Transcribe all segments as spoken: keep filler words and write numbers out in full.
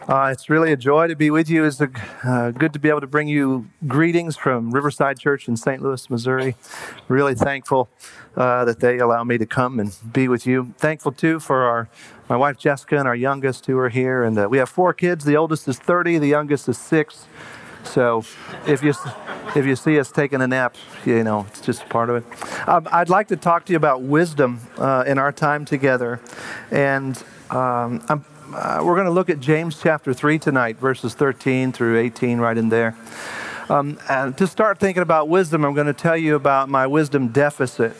Uh, it's really a joy to be with you. It's a, uh, good to be able to bring you greetings from Riverside Church in Saint Louis, Missouri. Really thankful uh, that they allow me to come and be with you. Thankful, too, for our my wife Jessica and our youngest who are here. And uh, we have four kids. The oldest is thirty. The youngest is six. So if you if you see us taking a nap, you know, it's just part of it. Um, I'd like to talk to you about wisdom uh, in our time together. And um, I'm Uh, we're going to look at James chapter three tonight, verses thirteen through eighteen, right in there. Um, and to start thinking about wisdom, I'm going to tell you about my wisdom deficit.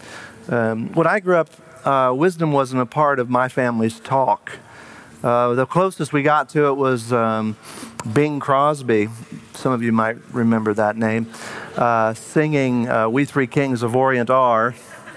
Um, when I grew up, uh, wisdom wasn't a part of my family's talk. Uh, the closest we got to it was um, Bing Crosby. Some of you might remember that name, uh, singing uh, "We Three Kings of Orient Are."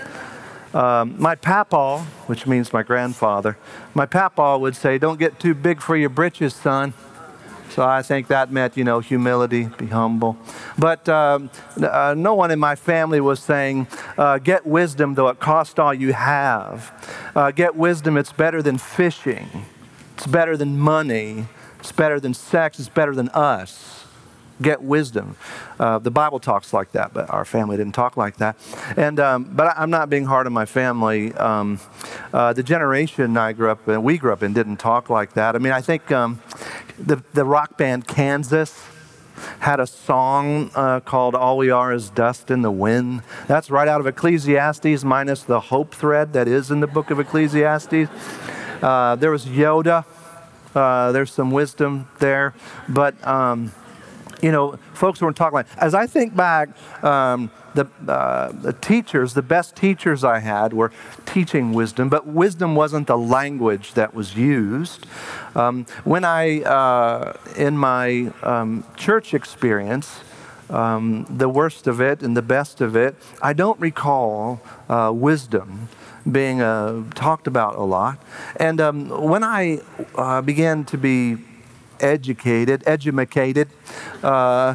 Um, my papaw, which means my grandfather, my papaw would say, "Don't get too big for your britches, son." So I think that meant, you know, humility, be humble. But um, uh, no one in my family was saying, uh, get wisdom though it cost all you have. Uh, get wisdom, it's better than fishing. It's better than money. It's better than sex. It's better than us. Get wisdom. Uh, the Bible talks like that, but our family didn't talk like that. And um, but I, I'm not being hard on my family. Um, uh, the generation I grew up in, we grew up in, didn't talk like that. I mean, I think um, the the rock band Kansas had a song uh, called "All We Are Is Dust in the Wind." That's right out of Ecclesiastes, minus the hope thread that is in the book of Ecclesiastes. Uh, there was Yoda. Uh, there's some wisdom there, but. Um, You know, folks weren't talking like. As I think back, um, the, uh, the teachers, the best teachers I had were teaching wisdom, but wisdom wasn't the language that was used. Um, when I, uh, in my um, church experience, um, the worst of it and the best of it, I don't recall uh, wisdom being uh, talked about a lot. And um, when I uh, began to be educated, edumacated. Uh,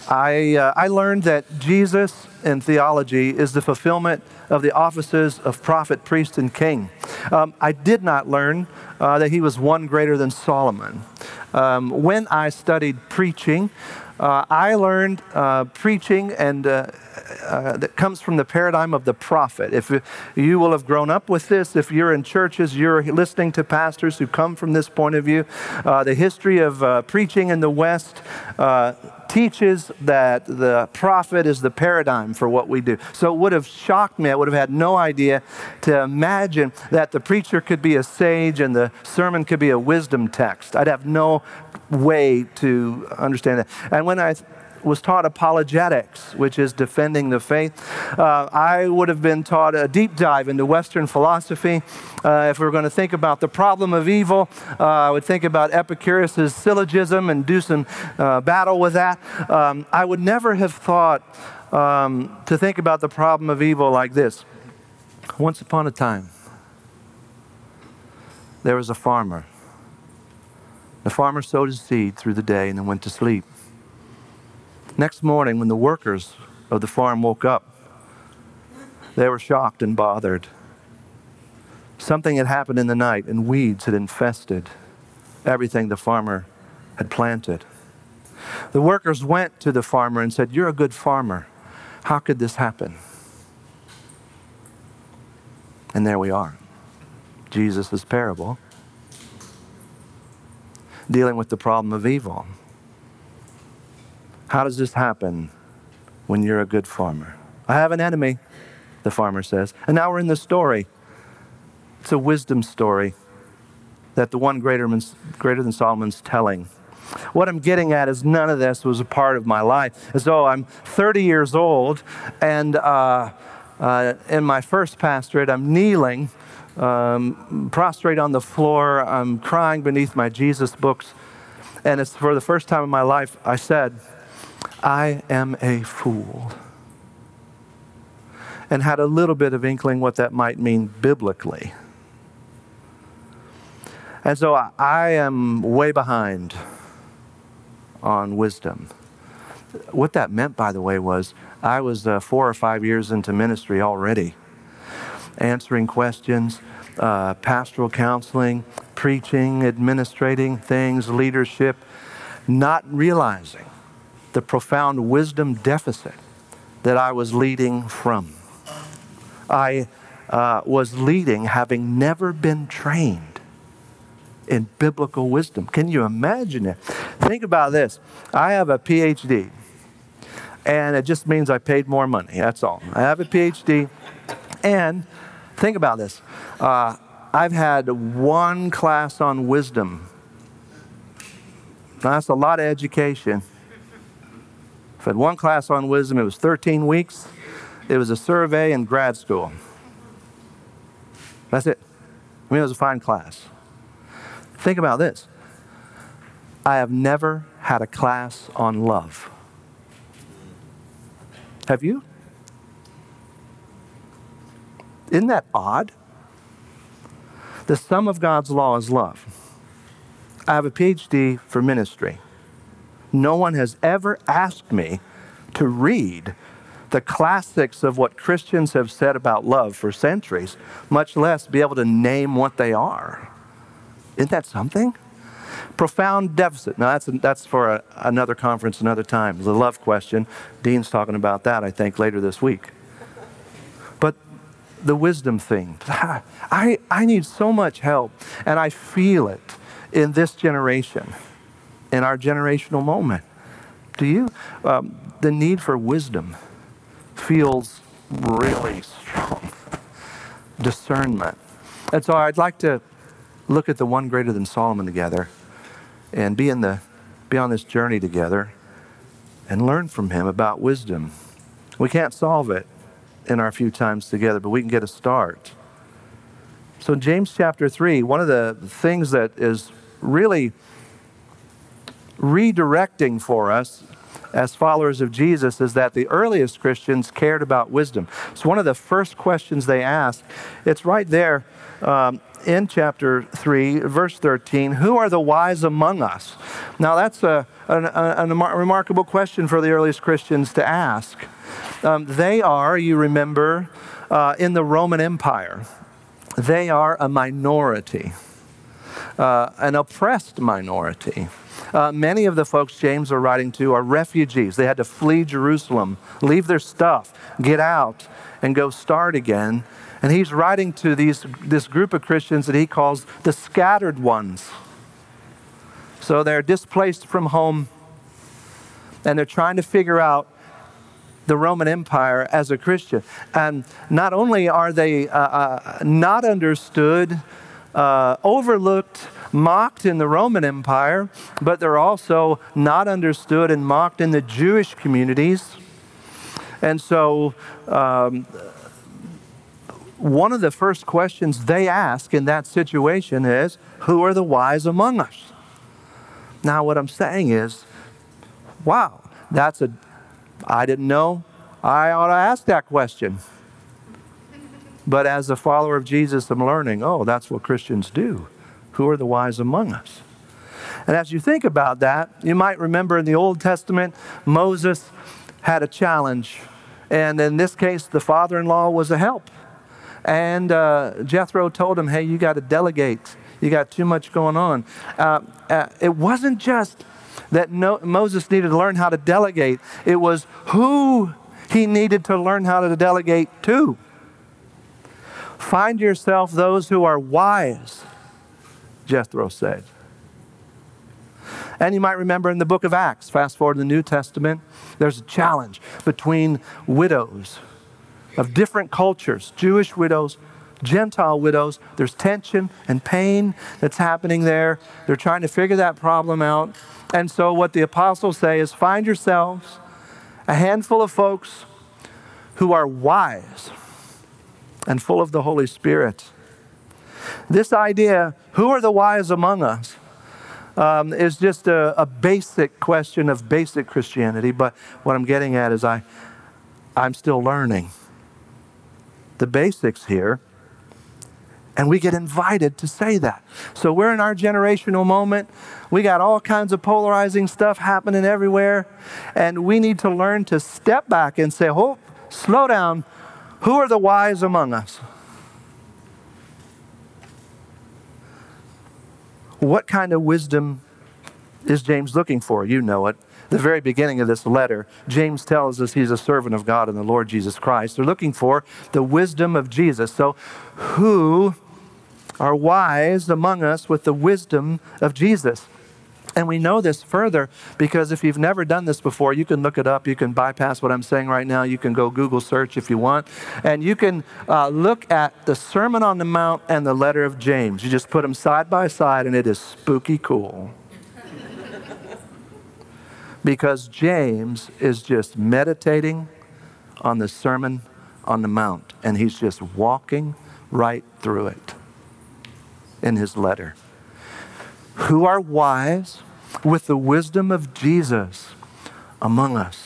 I uh, I learned that Jesus in theology is the fulfillment of the offices of prophet, priest, and king. Um, I did not learn uh, that he was one greater than Solomon. Um, when I studied preaching, uh, I learned uh, preaching and uh, uh, that comes from the paradigm of the prophet. If you will have grown up with this, if you're in churches, you're listening to pastors who come from this point of view. Uh, the history of uh, preaching in the West uh, teaches that the prophet is the paradigm for what we do. So it would have shocked me. I would have had no idea to imagine that the preacher could be a sage and the sermon could be a wisdom text. I'd have no way to understand that. And when I was taught apologetics, which is defending the faith, uh, I would have been taught a deep dive into Western philosophy. Uh, if we were going to think about the problem of evil, uh, I would think about Epicurus' syllogism and do some uh, battle with that. Um, I would never have thought um, to think about the problem of evil like this. Once upon a time, there was a farmer. The farmer sowed his seed through the day and then went to sleep. Next morning, when the workers of the farm woke up, they were shocked and bothered. Something had happened in the night, and weeds had infested everything the farmer had planted. The workers went to the farmer and said, "You're a good farmer. How could this happen?" And there we are. Jesus' parable, dealing with the problem of evil. How does this happen when you're a good farmer? I have an enemy, the farmer says. And now we're in the story. It's a wisdom story that the one greater, greater than Solomon's telling. What I'm getting at is none of this was a part of my life. As though I'm thirty years old and uh, uh, in my first pastorate, I'm kneeling, um, prostrate on the floor. I'm crying beneath my Jesus books. And it's for the first time in my life, I said, "I am a fool," and had a little bit of inkling what that might mean biblically. And so I, I am way behind on wisdom. What that meant, by the way, was I was uh, four or five years into ministry already, answering questions, uh, pastoral counseling, preaching, administrating things, leadership, not realizing the profound wisdom deficit that I was leading from. I uh, was leading having never been trained in biblical wisdom. Can you imagine it? Think about this. I have a P H D, and it just means I paid more money. That's all. I have a P H D, and think about this. Uh, I've had one class on wisdom. Now, that's a lot of education. I've had one class on wisdom. It was thirteen weeks. It was a survey in grad school. That's it. I mean, it was a fine class. Think about this. I have never had a class on love. Have you? Isn't that odd? The sum of God's law is love. I have a P H D for ministry. No one has ever asked me to read the classics of what Christians have said about love for centuries, much less be able to name what they are. Isn't that something? Profound deficit. Now, that's, that's for a, another conference, another time. The love question. Dean's talking about that, I think, later this week. But the wisdom thing. I, I need so much help, and I feel it in this generation, in our generational moment. Do you? Um, the need for wisdom feels really strong. Discernment. And so I'd like to look at the one greater than Solomon together and be in the be on this journey together and learn from him about wisdom. We can't solve it in our few times together, but we can get a start. So in James chapter three, one of the things that is really redirecting for us as followers of Jesus is that the earliest Christians cared about wisdom. So one of the first questions they asked, it's right there um, in chapter three, verse thirteen, who are the wise among us? Now that's a, a, a, a remarkable question for the earliest Christians to ask. Um, they are, you remember, uh, in the Roman Empire, they are a minority, uh, an oppressed minority. Uh, many of the folks James are writing to are refugees. They had to flee Jerusalem, leave their stuff, get out, and go start again. And he's writing to these this group of Christians that he calls the scattered ones. So they're displaced from home, and they're trying to figure out the Roman Empire as a Christian. And not only are they uh, uh, not understood, uh, overlooked, mocked in the Roman Empire, but they're also not understood and mocked in the Jewish communities. And so um, one of the first questions they ask in that situation is, who are the wise among us? Now what I'm saying is, wow, that's a, I didn't know I ought to ask that question. But as a follower of Jesus, I'm learning, oh, that's what Christians do. Who are the wise among us? And as you think about that, you might remember in the Old Testament, Moses had a challenge. And in this case, the father-in-law was a help. And uh, Jethro told him, hey, you got to delegate. You got too much going on. Uh, uh, it wasn't just that no, Moses needed to learn how to delegate. It was who he needed to learn how to delegate to. Find yourself those who are wise, Jethro said. And you might remember in the book of Acts, fast forward to the New Testament, there's a challenge between widows of different cultures, Jewish widows, Gentile widows. There's tension and pain that's happening there. They're trying to figure that problem out. And so what the apostles say is find yourselves a handful of folks who are wise and full of the Holy Spirit. This idea, who are the wise among us, um, is just a, a basic question of basic Christianity. But what I'm getting at is I, I'm still learning the basics here. And we get invited to say that. So we're in our generational moment. We got all kinds of polarizing stuff happening everywhere. And we need to learn to step back and say, oh, slow down. Who are the wise among us? What kind of wisdom is James looking for? You know it. The very beginning of this letter, James tells us he's a servant of God and the Lord Jesus Christ. They're looking for the wisdom of Jesus. So who are wise among us with the wisdom of Jesus? And we know this further because if you've never done this before, you can look it up. You can bypass what I'm saying right now. You can go Google search if you want. And you can uh, look at the Sermon on the Mount and the letter of James. You just put them side by side and it is spooky cool. Because James is just meditating on the Sermon on the Mount. And he's just walking right through it in his letter. Who are wise with the wisdom of Jesus among us?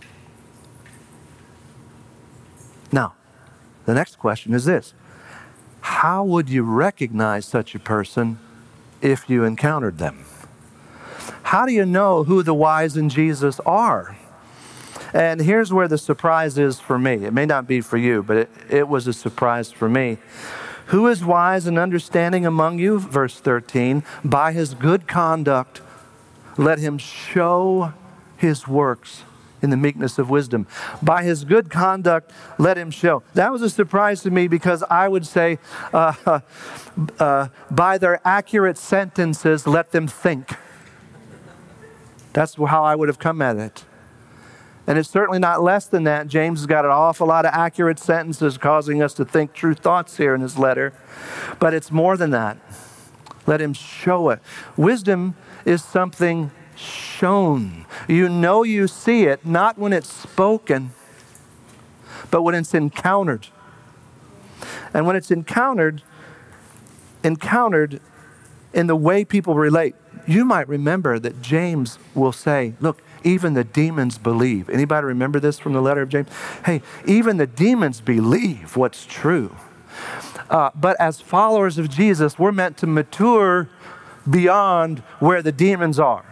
Now, the next question is this. How would you recognize such a person if you encountered them? How do you know who the wise in Jesus are? And here's where the surprise is for me. It may not be for you, but it, it was a surprise for me. Who is wise and understanding among you? Verse thirteen, by his good conduct, let him show his works in the meekness of wisdom. By his good conduct, let him show. That was a surprise to me because I would say, uh, uh, by their accurate sentences, let them think. That's how I would have come at it. And it's certainly not less than that. James has got an awful lot of accurate sentences causing us to think true thoughts here in his letter. But it's more than that. Let him show it. Wisdom is something shown. You know you see it, not when it's spoken, but when it's encountered. And when it's encountered, encountered in the way people relate. You might remember that James will say, look, even the demons believe. Anybody remember this from the letter of James? Hey, even the demons believe what's true. Uh, but as followers of Jesus, we're meant to mature beyond where the demons are.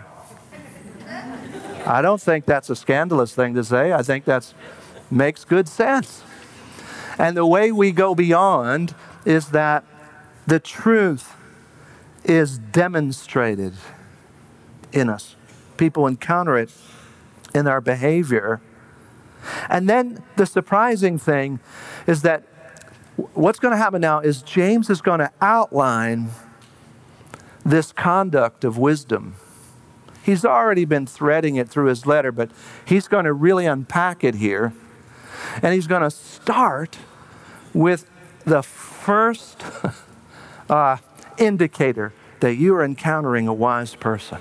I don't think that's a scandalous thing to say. I think that makes good sense. And the way we go beyond is that the truth is demonstrated in us. People encounter it in our behavior. And then the surprising thing is that what's going to happen now is James is going to outline this conduct of wisdom. He's already been threading it through his letter, but he's going to really unpack it here. And he's going to start with the first uh, indicator that you are encountering a wise person.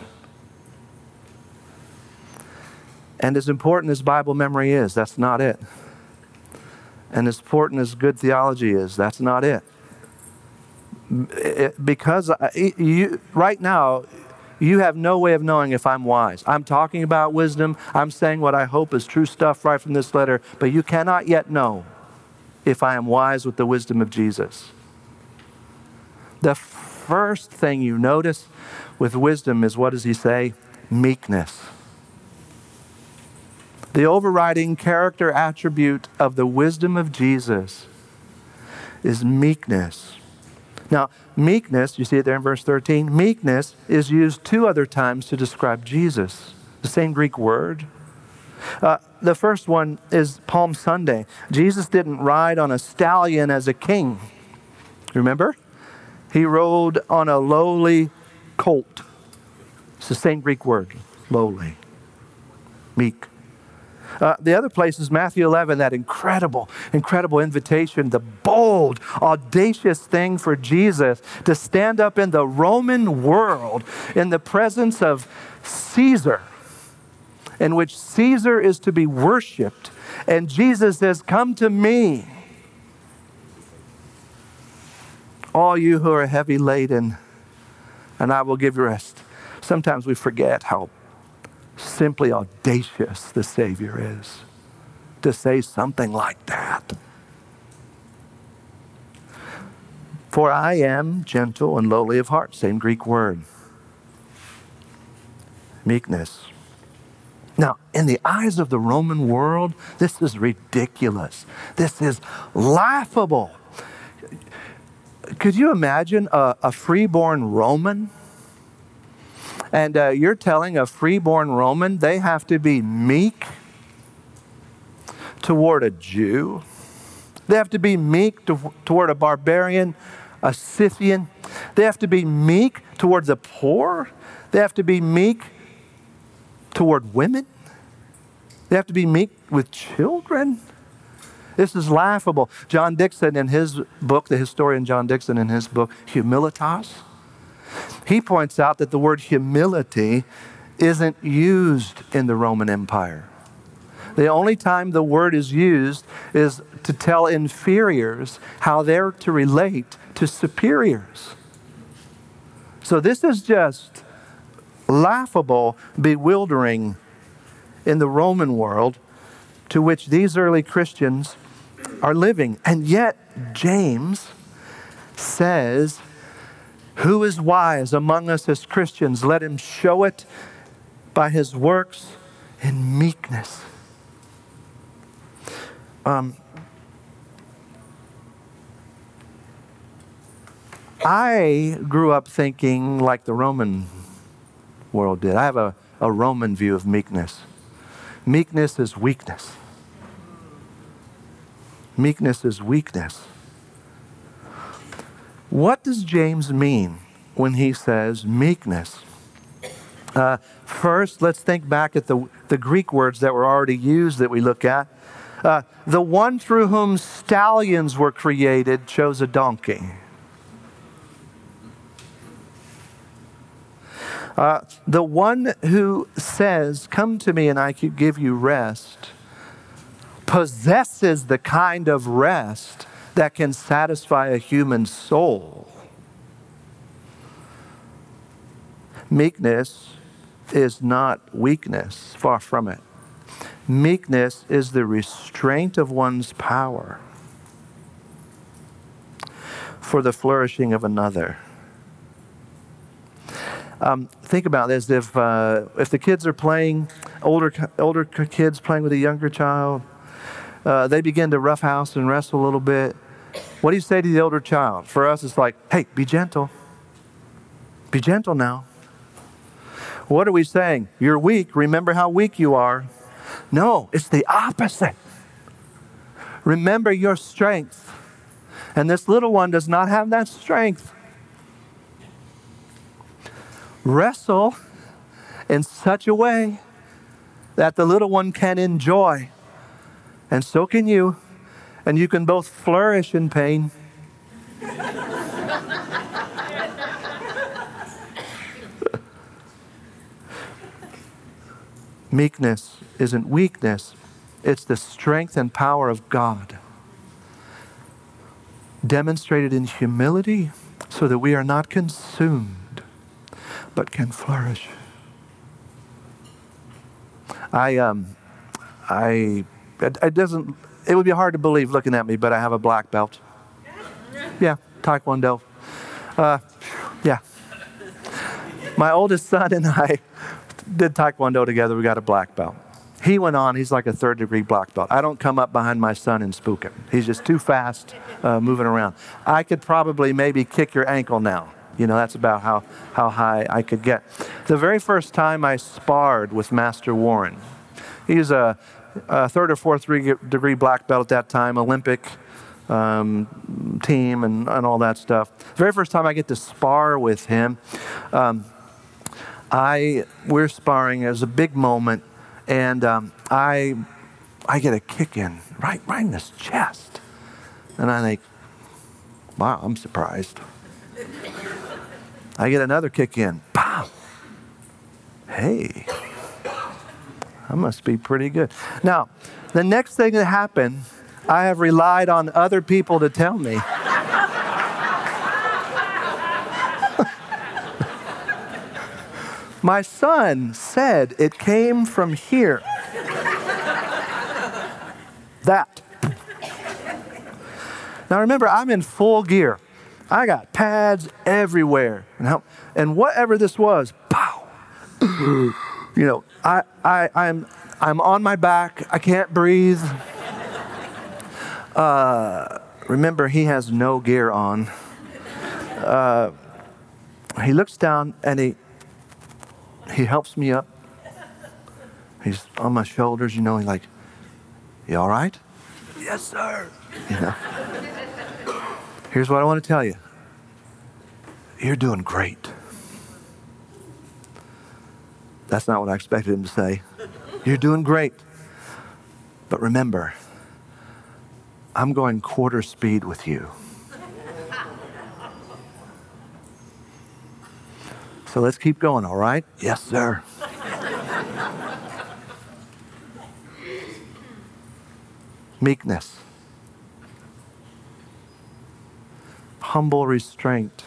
And as important as Bible memory is, that's not it. And as important as good theology is, that's not it. it because I, you, right now, you have no way of knowing if I'm wise. I'm talking about wisdom. I'm saying what I hope is true stuff right from this letter, but you cannot yet know if I am wise with the wisdom of Jesus. The first thing you notice with wisdom is, what does he say? Meekness. The overriding character attribute of the wisdom of Jesus is meekness. Now, meekness, you see it there in verse thirteen, meekness is used two other times to describe Jesus, the same Greek word. Uh, the first one is Palm Sunday. Jesus didn't ride on a stallion as a king. Remember? He rode on a lowly colt. It's the same Greek word, lowly, meek. Uh, the other place is Matthew eleven, that incredible, incredible invitation, the bold, audacious thing for Jesus to stand up in the Roman world in the presence of Caesar, in which Caesar is to be worshiped. And Jesus says, come to me, all you who are heavy laden, and I will give you rest. Sometimes we forget how simply audacious the Savior is to say something like that. For I am gentle and lowly of heart, same Greek word. Meekness. Now, in the eyes of the Roman world, this is ridiculous. This is laughable. Could you imagine a, a freeborn Roman And uh, you're telling a freeborn Roman they have to be meek toward a Jew? They have to be meek to, toward a barbarian, a Scythian. They have to be meek toward the poor. They have to be meek toward women. They have to be meek with children. This is laughable. John Dickson, in his book, the historian John Dickson, in his book, Humilitas, he points out that the word humility isn't used in the Roman Empire. The only time the word is used is to tell inferiors how they're to relate to superiors. So this is just laughable, bewildering in the Roman world to which these early Christians are living. And yet, James says, who is wise among us as Christians? Let him show it by his works in meekness. Um, I grew up thinking like the Roman world did. I have a, a Roman view of meekness. Meekness is weakness. Meekness is weakness. What does James mean when he says meekness? Uh, first, let's think back at the, the Greek words that were already used that we look at. Uh, the one through whom stallions were created chose a donkey. Uh, the one who says, come to me and I can give you rest, possesses the kind of rest that can satisfy a human soul. Meekness is not weakness, far from it. Meekness is the restraint of one's power for the flourishing of another. Um, think about this. If uh, if the kids are playing, older older kids playing with a younger child, uh, they begin to roughhouse and wrestle a little bit. What do you say to the older child? For us, it's like, hey, be gentle. Be gentle now. What are we saying? You're weak. Remember how weak you are. No, it's the opposite. Remember your strength. And this little one does not have that strength. Wrestle in such a way that the little one can enjoy. And so can you. And you can both flourish in pain. Meekness isn't weakness. It's the strength and power of God, demonstrated in humility so that we are not consumed, but can flourish. I, um, I, it, it doesn't, it would be hard to believe looking at me, but I have a black belt. Yeah, Taekwondo. Uh, yeah. My oldest son and I did Taekwondo together. We got a black belt. He went on, he's like a third degree black belt. I don't come up behind my son and spook him. He's just too fast uh, moving around. I could probably maybe kick your ankle now. You know, that's about how, how high I could get. The very first time I sparred with Master Warren, he's a, a third or fourth degree black belt at that time, Olympic um, team and, and all that stuff. The very first time I get to spar with him, um, I we're sparring. It was a big moment, and um, I I get a kick in right right in his chest, and I think, wow, I'm surprised. I get another kick in. Pow! Hey, I must be pretty good. Now, the next thing that happened, I have relied on other people to tell me. My son said it came from here. That. Now remember, I'm in full gear. I got pads everywhere. And, how, and whatever this was, pow. You know, I, I, I'm, I'm on my back. I can't breathe. Uh, remember, he has no gear on. Uh, he looks down and he, he helps me up. He's on my shoulders, you know, he's like, you all right? Yes, sir. You know. Here's what I want to tell you. You're doing great. That's not what I expected him to say. You're doing great. But remember, I'm going quarter speed with you. So let's keep going, all right? Yes, sir. Meekness. Humble restraint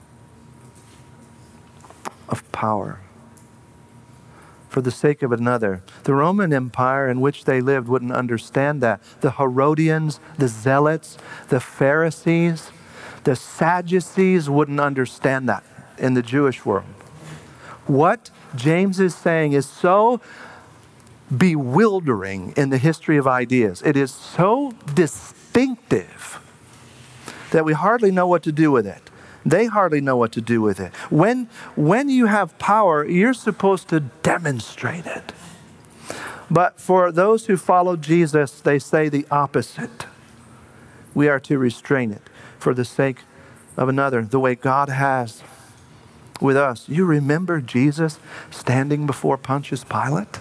of power for the sake of another. The Roman Empire in which they lived wouldn't understand that. The Herodians, the Zealots, the Pharisees, the Sadducees wouldn't understand that in the Jewish world. What James is saying is so bewildering in the history of ideas. It is so distinctive that we hardly know what to do with it. They hardly know what to do with it. When, when you have power, you're supposed to demonstrate it. But for those who follow Jesus, they say the opposite. We are to restrain it for the sake of another, the way God has with us. You remember Jesus standing before Pontius Pilate?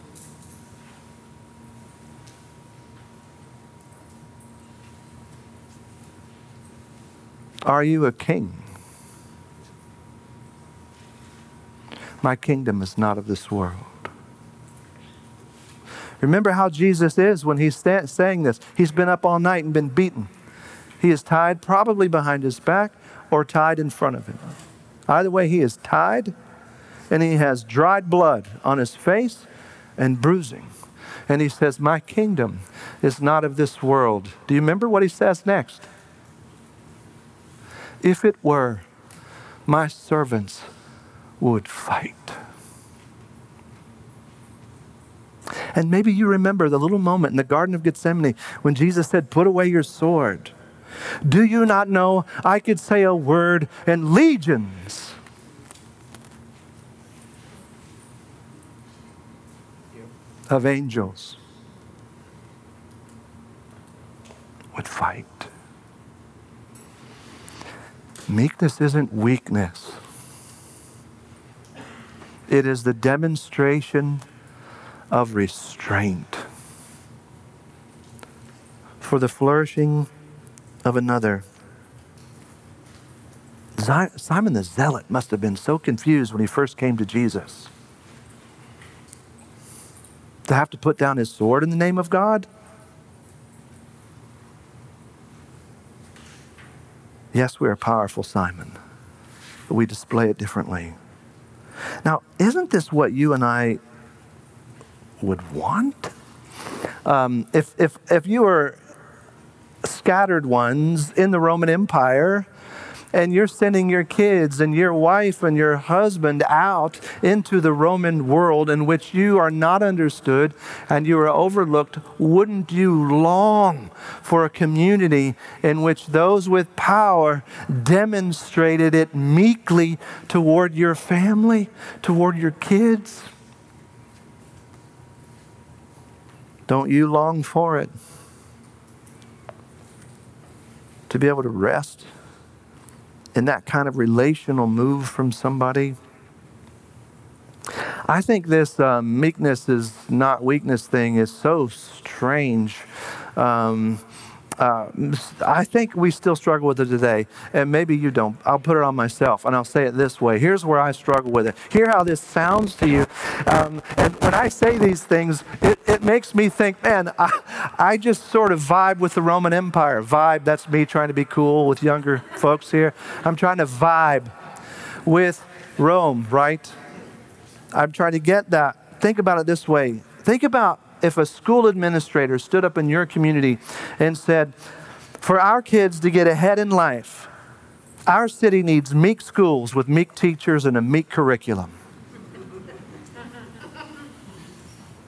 Are you a king? My kingdom is not of this world. Remember how Jesus is when he's sta- saying this. He's been up all night and been beaten. He is tied probably behind his back or tied in front of him. Either way, he is tied and he has dried blood on his face and bruising. And he says, my kingdom is not of this world. Do you remember what he says next? If it were, my servants would fight. And maybe you remember the little moment in the Garden of Gethsemane when Jesus said, put away your sword. Do you not know I could say a word and legions of angels would fight? Meekness isn't weakness. It is the demonstration of restraint for the flourishing of another. Simon the Zealot must have been so confused when he first came to Jesus. To have to put down his sword in the name of God? Yes, we are powerful, Simon, but we display it differently. Now, isn't this what you and I would want? Um, if, if, if you were scattered ones in the Roman Empire, and you're sending your kids and your wife and your husband out into the Roman world in which you are not understood and you are overlooked, wouldn't you long for a community in which those with power demonstrated it meekly toward your family, toward your kids? Don't you long for it? To be able to rest in that kind of relational move from somebody? I think this um, meekness is not weakness thing is so strange. Um, uh, I think we still struggle with it today, and maybe you don't. I'll put it on myself, and I'll say it this way. Here's where I struggle with it. Hear how this sounds to you. Um, and when I say these things, it, it makes me think, man, I, I just sort of vibe with the Roman Empire. Vibe, that's me trying to be cool with younger folks here. I'm trying to vibe with Rome, right? I'm trying to get that. Think about it this way. Think about if a school administrator stood up in your community and said, for our kids to get ahead in life, our city needs meek schools with meek teachers and a meek curriculum.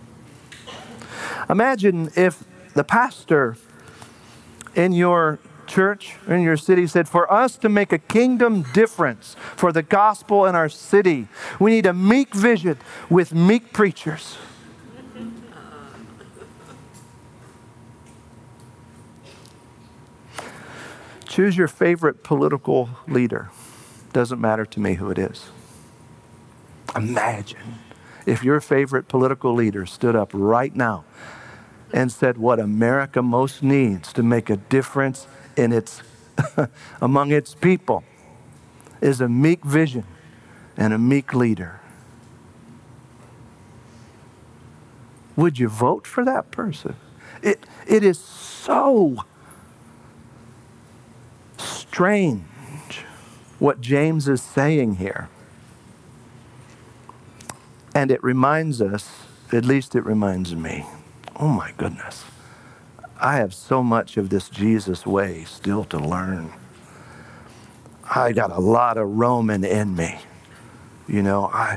Imagine if the pastor in your church in your city said, for us to make a kingdom difference for the gospel in our city, we need a meek vision with meek preachers. Choose your favorite political leader. Doesn't matter to me who it is. Imagine if your favorite political leader stood up right now and said what America most needs to make a difference in its among its people is a meek vision and a meek leader. Would you vote for that person? It, it is so strange what James is saying here. And it reminds us, at least it reminds me, oh my goodness, I have so much of this Jesus way still to learn. I got a lot of Roman in me. You know, I,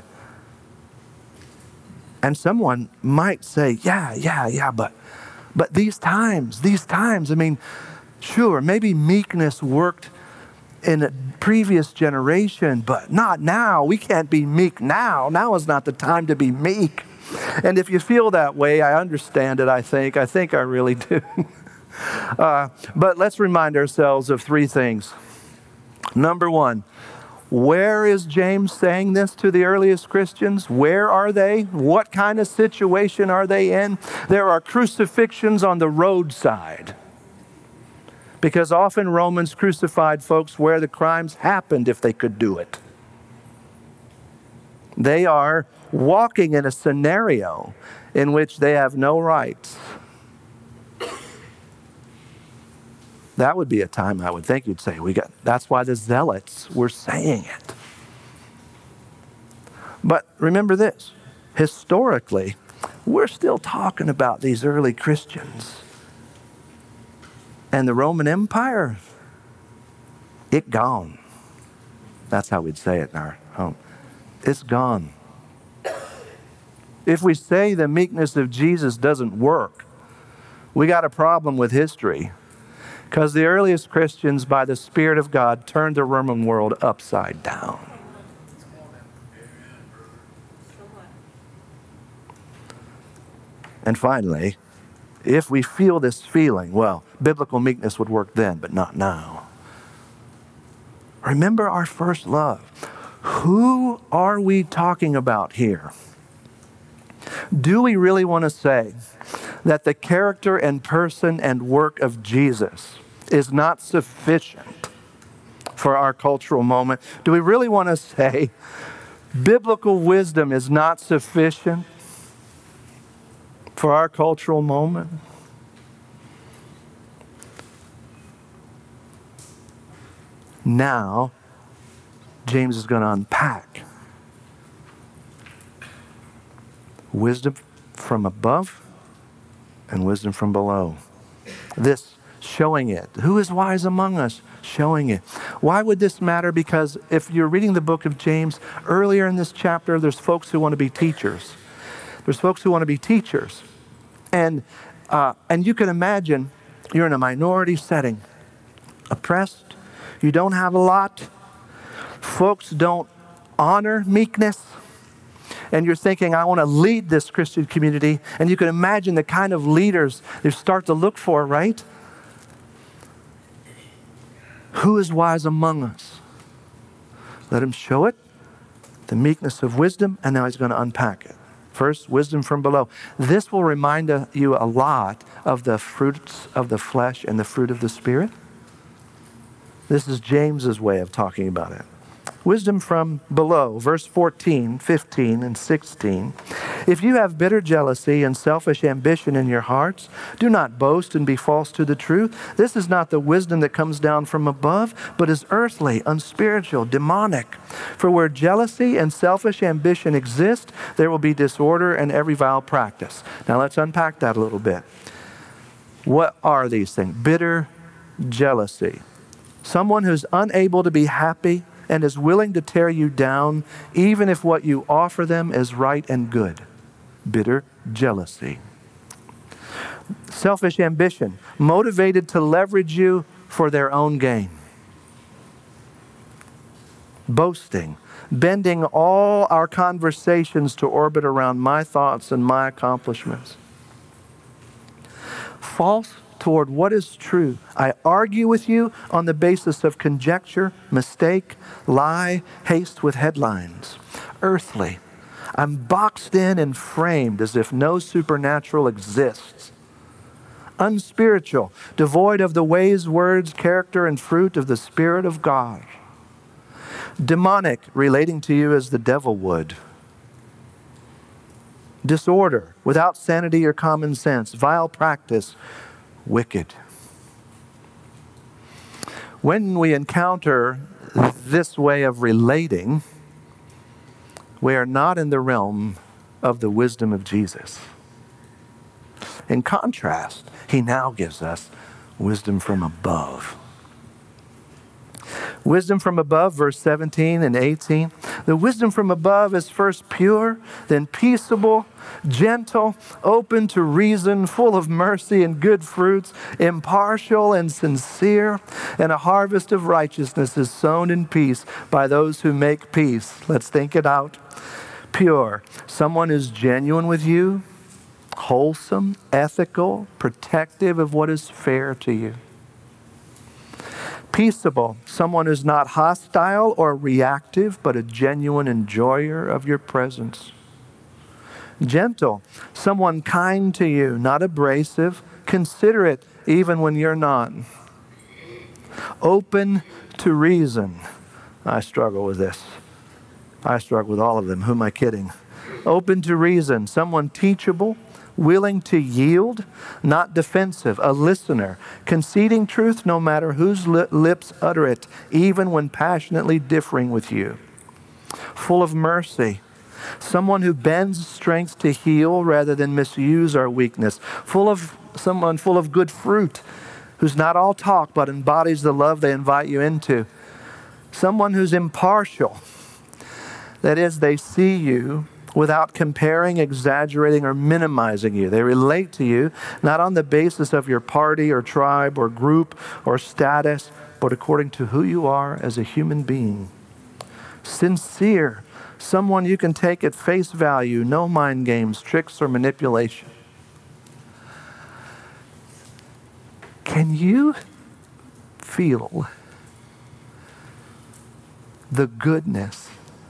and someone might say, yeah, yeah, yeah, but, but these times, these times, I mean, sure, maybe meekness worked in a previous generation, but not now. We can't be meek now. Now is not the time to be meek. And if you feel that way, I understand it, I think. I think I really do. uh, but let's remind ourselves of three things. Number one, where is James saying this to the earliest Christians? Where are they? What kind of situation are they in? There are crucifixions on the roadside. Because often Romans crucified folks where the crimes happened if they could do it. They are walking in a scenario in which they have no rights. That would be a time I would think you'd say, we got, that's why the zealots were saying it. But remember this, historically, we're still talking about these early Christians. And the Roman Empire, it gone. That's how we'd say it in our home. It's gone. If we say the meekness of Jesus doesn't work, we got a problem with history. Because the earliest Christians, by the Spirit of God, turned the Roman world upside down. And finally, if we feel this feeling, well, biblical meekness would work then, but not now. Remember our first love. Who are we talking about here? Do we really want to say that the character and person and work of Jesus is not sufficient for our cultural moment? Do we really want to say biblical wisdom is not sufficient for our cultural moment? Now, James is going to unpack wisdom from above and wisdom from below. This showing it. Who is wise among us? Showing it. Why would this matter? Because if you're reading the book of James, earlier in this chapter, there's folks who want to be teachers. There's folks who want to be teachers. And, uh, and you can imagine you're in a minority setting, oppressed. You don't have a lot. Folks don't honor meekness. And you're thinking, I want to lead this Christian community. And you can imagine the kind of leaders you start to look for, right? Who is wise among us? Let him show it, the meekness of wisdom, and now he's going to unpack it. First, wisdom from below. This will remind you a lot of the fruits of the flesh and the fruit of the Spirit. This is James's way of talking about it. Wisdom from below, verse fourteen, fifteen, and sixteen. If you have bitter jealousy and selfish ambition in your hearts, do not boast and be false to the truth. This is not the wisdom that comes down from above, but is earthly, unspiritual, demonic. For where jealousy and selfish ambition exist, there will be disorder and every vile practice. Now let's unpack that a little bit. What are these things? Bitter jealousy. Someone who's unable to be happy and is willing to tear you down, even if what you offer them is right and good. Bitter jealousy. Selfish ambition, motivated to leverage you for their own gain. Boasting, bending all our conversations to orbit around my thoughts and my accomplishments. False toward what is true. I argue with you on the basis of conjecture, mistake, lie, haste with headlines. Earthly. I'm boxed in and framed as if no supernatural exists. Unspiritual, devoid of the ways, words, character, and fruit of the Spirit of God. Demonic, relating to you as the devil would. Disorder, without sanity or common sense. Vile practice, wicked. When we encounter this way of relating, we are not in the realm of the wisdom of Jesus. In contrast, he now gives us wisdom from above. Wisdom from above, verse seventeen and eighteen. The wisdom from above is first pure, then peaceable, gentle, open to reason, full of mercy and good fruits, impartial and sincere, and a harvest of righteousness is sown in peace by those who make peace. Let's think it out. Pure. Someone who's genuine with you, wholesome, ethical, protective of what is fair to you. Peaceable, someone who's not hostile or reactive, but a genuine enjoyer of your presence. Gentle, someone kind to you, not abrasive, considerate even when you're not. Open to reason. I struggle with this. I struggle with all of them. Who am I kidding? Open to reason, someone teachable, willing to yield, not defensive, a listener, conceding truth no matter whose li- lips utter it, even when passionately differing with you. Full of mercy, someone who bends strength to heal rather than misuse our weakness. Full of someone full of good fruit, who's not all talk but embodies the love they invite you into. Someone who's impartial, that is, they see you without comparing, exaggerating, or minimizing you. They relate to you not on the basis of your party or tribe or group or status, but according to who you are as a human being. Sincere, someone you can take at face value, no mind games, tricks, or manipulation. Can you feel the goodness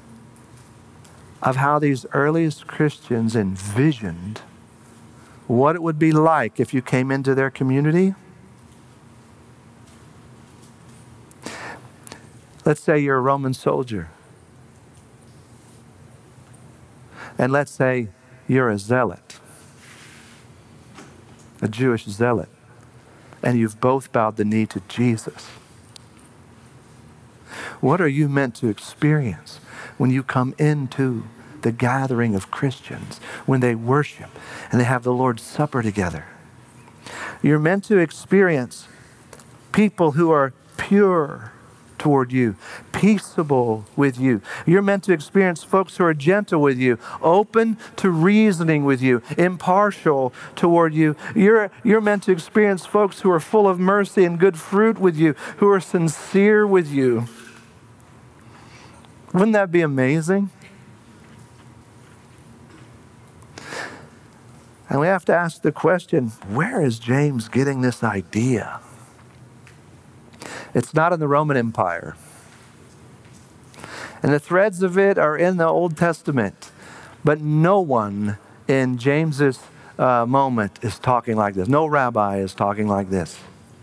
of how these earliest Christians envisioned what it would be like if you came into their community? Let's say you're a Roman soldier. And let's say you're a zealot, a Jewish zealot, and you've both bowed the knee to Jesus. What are you meant to experience when you come into the gathering of Christians, when they worship and they have the Lord's Supper together? You're meant to experience people who are pure toward you, peaceable with you. You're meant to experience folks who are gentle with you, open to reasoning with you, impartial toward you. You're, you're meant to experience folks who are full of mercy and good fruit with you, who are sincere with you. Wouldn't that be amazing? And we have to ask the question, where is James getting this idea? It's not in the Roman Empire. And the threads of it are in the Old Testament. But no one in James's uh, moment is talking like this. No rabbi is talking like this.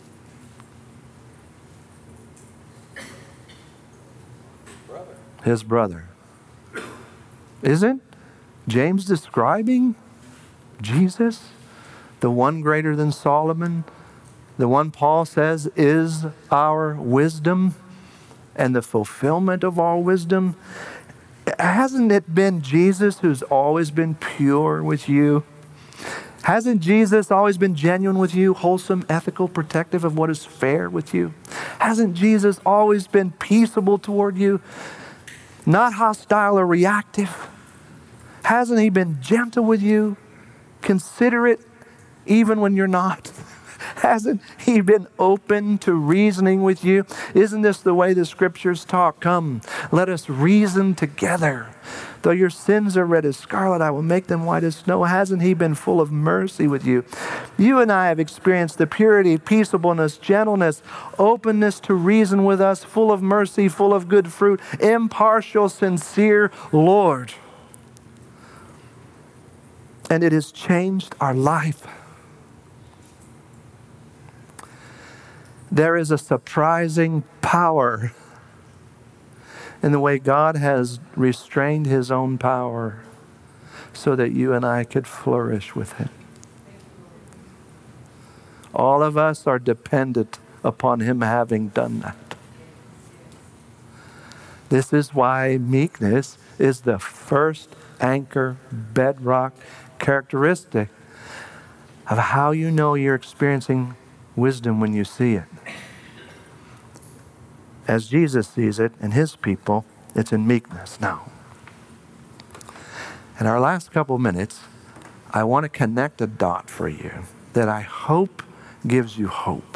Brother. His brother. Isn't James describing Jesus, the one greater than Solomon, the one Paul says is our wisdom and the fulfillment of all wisdom? Hasn't it been Jesus who's always been pure with you? Hasn't Jesus always been genuine with you, wholesome, ethical, protective of what is fair with you? Hasn't Jesus always been peaceable toward you, not hostile or reactive? Hasn't he been gentle with you, considerate even when you're not? Hasn't he been open to reasoning with you? Isn't this the way the scriptures talk? Come, let us reason together. Though your sins are red as scarlet, I will make them white as snow. Hasn't he been full of mercy with you? You and I have experienced the purity, peaceableness, gentleness, openness to reason with us, full of mercy, full of good fruit, impartial, sincere Lord. And it has changed our life. There is a surprising power in the way God has restrained his own power so that you and I could flourish with him. All of us are dependent upon him having done that. This is why meekness is the first anchor, bedrock characteristic of how you know you're experiencing wisdom when you see it. As Jesus sees it in his people, it's in meekness. Now, in our last couple minutes, I want to connect a dot for you that I hope gives you hope.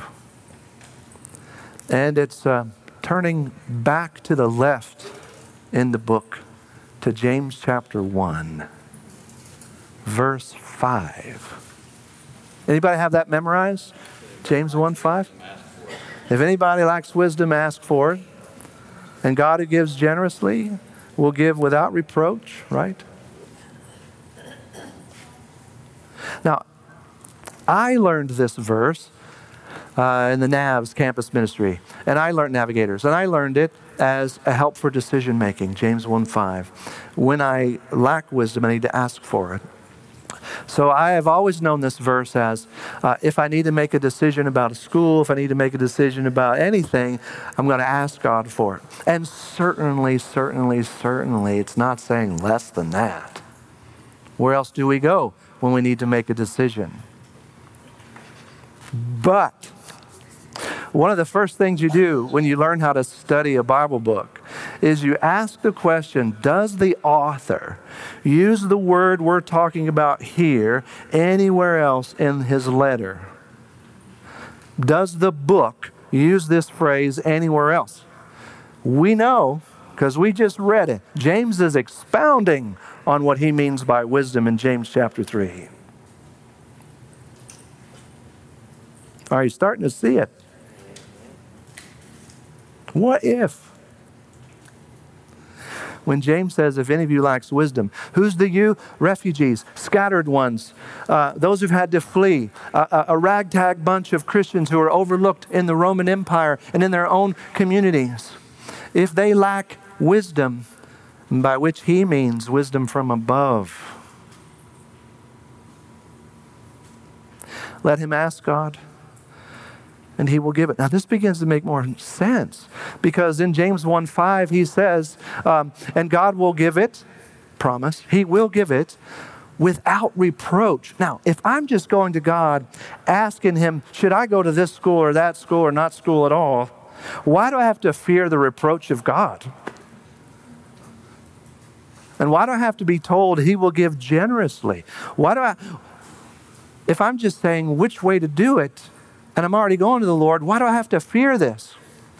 And it's uh, turning back to the left in the book to James chapter one, verse five. Anybody have that memorized? James one five? If anybody lacks wisdom, ask for it. And God who gives generously will give without reproach, right? Now, I learned this verse uh, in the N A V's campus ministry. And I learned Navigators. And I learned it as a help for decision making, James one five. When I lack wisdom, I need to ask for it. So I have always known this verse as, uh, if I need to make a decision about a school, if I need to make a decision about anything, I'm going to ask God for it. And certainly, certainly, certainly, it's not saying less than that. Where else do we go when we need to make a decision? But one of the first things you do when you learn how to study a Bible book is you ask the question, does the author use the word we're talking about here anywhere else in his letter? Does the book use this phrase anywhere else? We know, because we just read it. James is expounding on what he means by wisdom in James chapter three. Are you starting to see it? What if? When James says, if any of you lacks wisdom, who's the you? Refugees, scattered ones, uh, those who've had to flee, a, a ragtag bunch of Christians who are overlooked in the Roman Empire and in their own communities. If they lack wisdom, by which he means wisdom from above, let him ask God, and he will give it. Now, this begins to make more sense because in James one five, he says, um, and God will give it, promise, he will give it without reproach. Now, if I'm just going to God asking him, should I go to this school or that school or not school at all? Why do I have to fear the reproach of God? And why do I have to be told he will give generously? Why do I, if I'm just saying which way to do it, and I'm already going to the Lord, why do I have to fear this?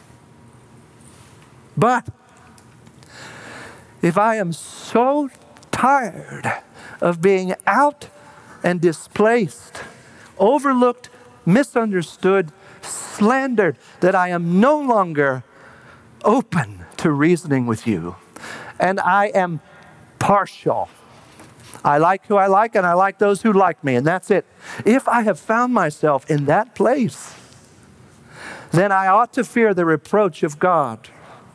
But if I am so tired of being out and displaced, overlooked, misunderstood, slandered, that I am no longer open to reasoning with you, and I am partial. I like who I like, and I like those who like me, and that's it. If I have found myself in that place, then I ought to fear the reproach of God.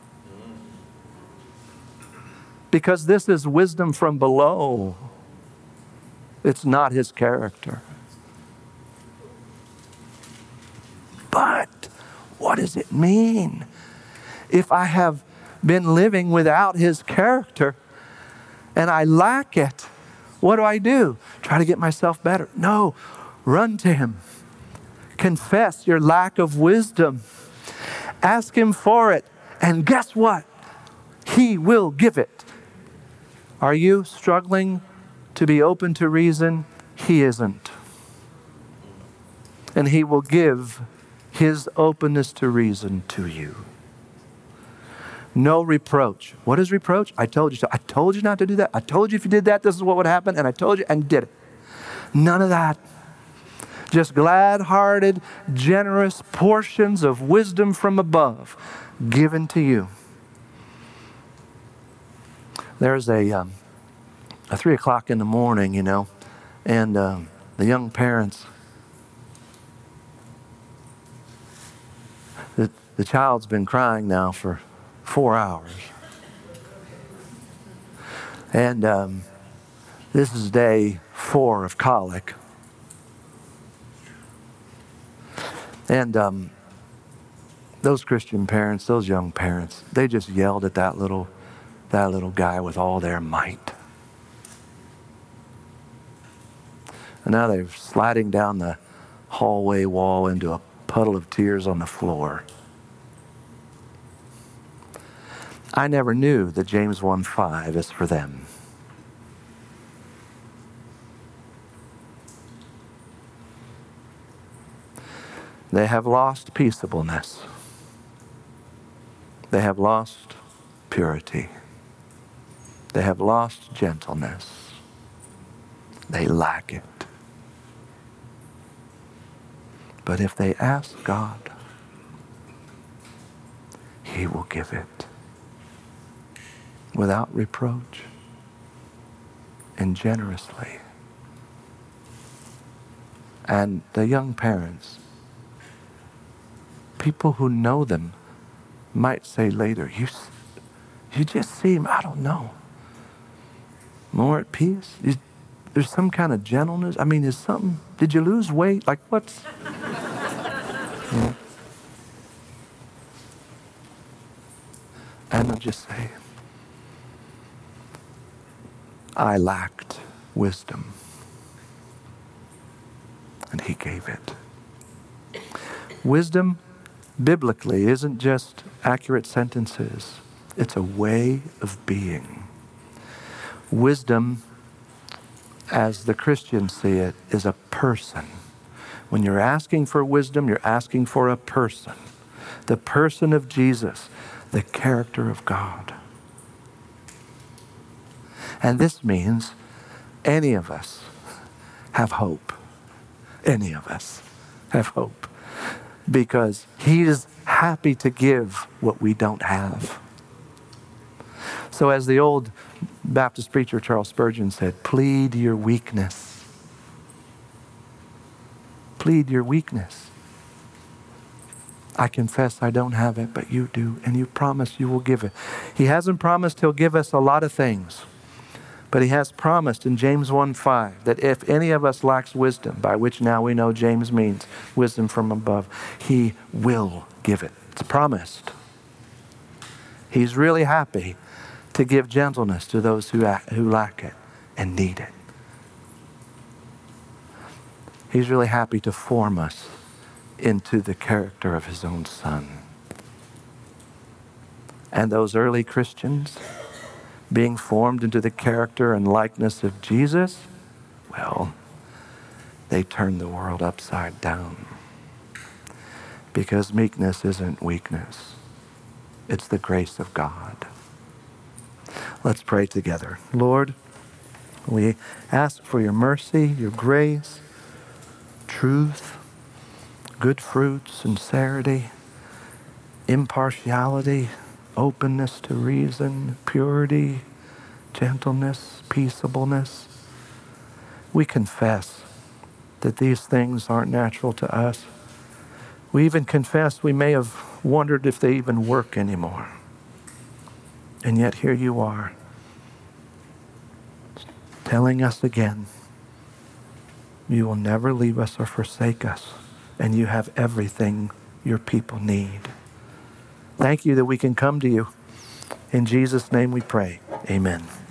Because this is wisdom from below. It's not his character. But what does it mean if I have been living without his character and I lack it? What do I do? Try to get myself better? No, run to him. Confess your lack of wisdom. Ask him for it. And guess what? He will give it. Are you struggling to be open to reason? He isn't. and he will give his openness to reason to you. No reproach. What is reproach? I told you so. I told you not to do that. I told you if you did that, this is what would happen, and I told you, and you did it. None of that. Just glad-hearted, generous portions of wisdom from above given to you. There's a, um, a three o'clock in the morning, you know, and um, the young parents, the, the child's been crying now for four hours. And um, this is day four of colic. And um, those Christian parents, those young parents, they just yelled at that little, that little guy with all their might. And now they're sliding down the hallway wall into a puddle of tears on the floor. I never knew that James one five is for them. They have lost peaceableness. They have lost purity. They have lost gentleness. They lack it. But if they ask God, he will give it without reproach and generously. And the young parents, people who know them might say later, you, you just seem, I don't know, more at peace. You, there's some kind of gentleness. I mean, is something, did you lose weight? Like what's... Yeah. And they'll just say, I lacked wisdom, and he gave it. Wisdom, biblically, isn't just accurate sentences. It's a way of being. Wisdom, as the Christians see it, is a person. When you're asking for wisdom, you're asking for a person. The person of Jesus, the character of God. And this means any of us have hope. Any of us have hope. Because he is happy to give what we don't have. So as the old Baptist preacher Charles Spurgeon said, plead your weakness. Plead your weakness. I confess I don't have it, but you do, and you promise you will give it. He hasn't promised he'll give us a lot of things, but he has promised in James one five that if any of us lacks wisdom, by which now we know James means wisdom from above, he will give it. It's promised. He's really happy to give gentleness to those who, who lack it and need it. He's really happy to form us into the character of his own Son. And those early Christians being formed into the character and likeness of Jesus, well, they turned the world upside down. Because meekness isn't weakness. It's the grace of God. Let's pray together. Lord, we ask for your mercy, your grace, truth, good fruit, sincerity, impartiality, openness to reason, purity, gentleness, peaceableness. We confess that these things aren't natural to us. We even confess we may have wondered if they even work anymore. And yet here you are, telling us again, you will never leave us or forsake us, and you have everything your people need. Thank you that we can come to you. In Jesus' name we pray. Amen.